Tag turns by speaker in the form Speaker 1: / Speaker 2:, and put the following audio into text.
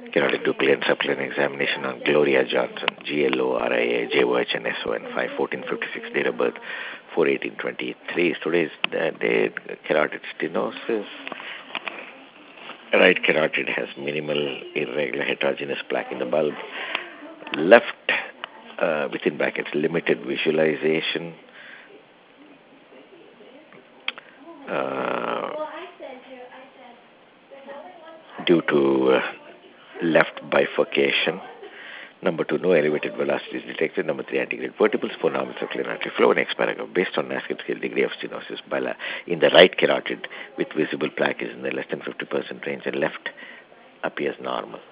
Speaker 1: Carotid nuclear and subclinical examination on Gloria Johnson, GLORIA, JOHNSON, 5/14/56, date of birth 4/18/23. Today's the day carotid stenosis. Right carotid has minimal irregular heterogeneous plaque in the bulb. Left, within brackets, limited visualization. Uh, Due to left bifurcation. Number 2, no elevated velocity is detected. Number 3, antegrade vertebrals, 4, normal circular artery flow. Next paragraph, based on NASCAR scale, degree of stenosis in the right carotid with visible plaque is in the less than 50% range and left appears normal.